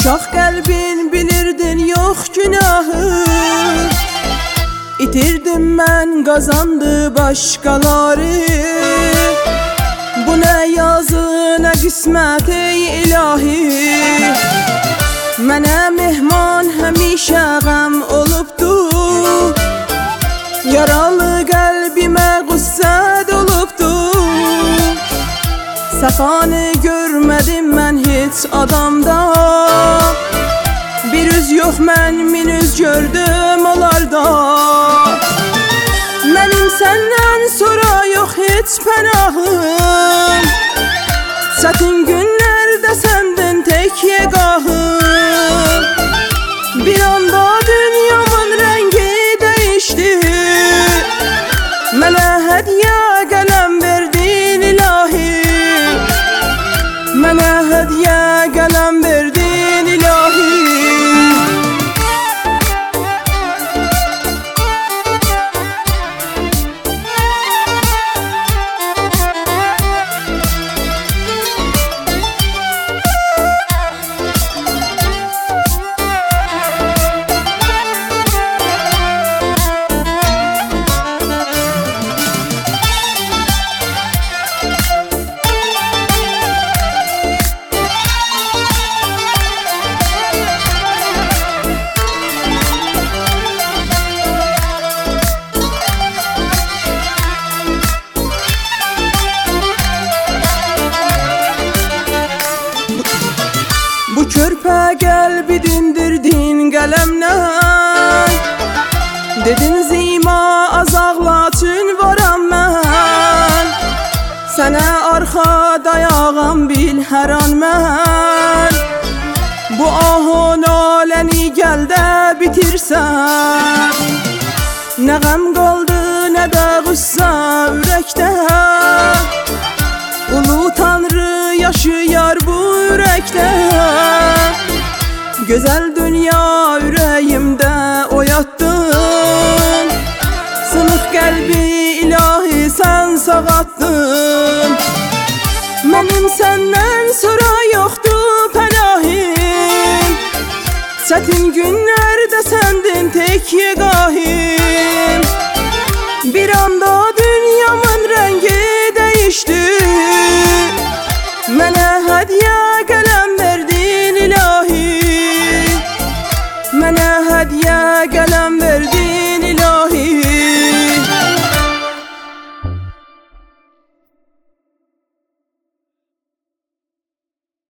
Uşaq qəlbin bilirdin yox günahı, İtirdim mən qazandı başqaları. Bu nə yazı, nə qismət ey ilahi. Mənə mehman həmişə qəm olubdu, yaralı qəlbimə qüssə dolubdu. Səfanı görmədim mən heç adamda, bir üz yox mən min üz gördüm onlarda. Mənim səndən sonra yox heç pənahım, çətin günlərdə səndin tək yegahım. Bir anda dünyamın rəngi dəyişdi, mənə hədiyyə qələm verdin ilahi. Mənə hədiyyə qələm verdin ilahi. Bu körpə qəlbi dindirdin qələmlə, dedin zima azaqlatın varam mən. Sənə arxa dayağam bil hər an mən. Bu ahu naləni gəl də bitirsən. Nə qəm qaldı, nə də qüssə ürəkdə. Ulu Tanrı yaşayar bu ürəkdə. Gözəl dünya ürəyimdə oyatdın, sınıq qəlbi ilahi sən sağatdın. Mənim səndən sonra yoxdur pənahim, çətin günlərdə səndin tək yegahim.